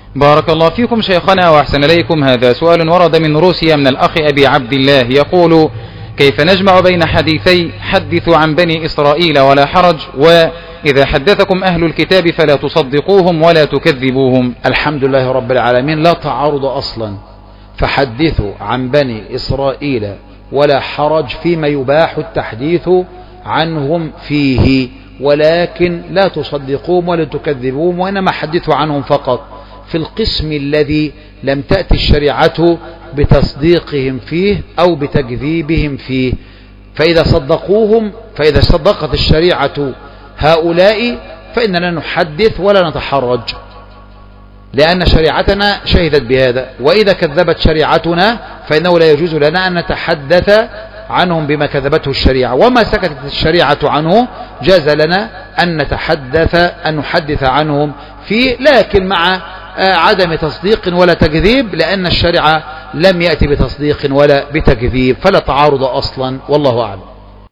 بارك الله فيكم شيخنا وأحسن إليكم. هذا سؤال ورد من روسيا من الأخ أبي عبد الله يقول: كيف نجمع بين حديثي حدثوا عن بني إسرائيل ولا حرج، وإذا حدثكم أهل الكتاب فلا تصدقوهم ولا تكذبوهم؟ الحمد لله رب العالمين، لا تعارض أصلا، فحدثوا عن بني إسرائيل ولا حرج فيما يباح التحديث عنهم فيه، ولكن لا تصدقوهم ولا تكذبوهم، وإنما حدثوا عنهم فقط في القسم الذي لم تأتي الشريعة بتصديقهم فيه أو بتكذيبهم فيه. فإذا صدقوهم، فإذا صدقت الشريعة هؤلاء فإننا نحدث ولا نتحرج، لأن شريعتنا شهدت بهذا. وإذا كذبت شريعتنا فإنه لا يجوز لنا أن نتحدث عنهم بما كذبته الشريعة، وما سكتت الشريعة عنه جاز لنا أن نحدث عنهم فيه، لكن مع عدم تصديق ولا تكذيب، لأن الشريعة لم يأتي بتصديق ولا بتكذيب، فلا تعارض أصلا، والله أعلم.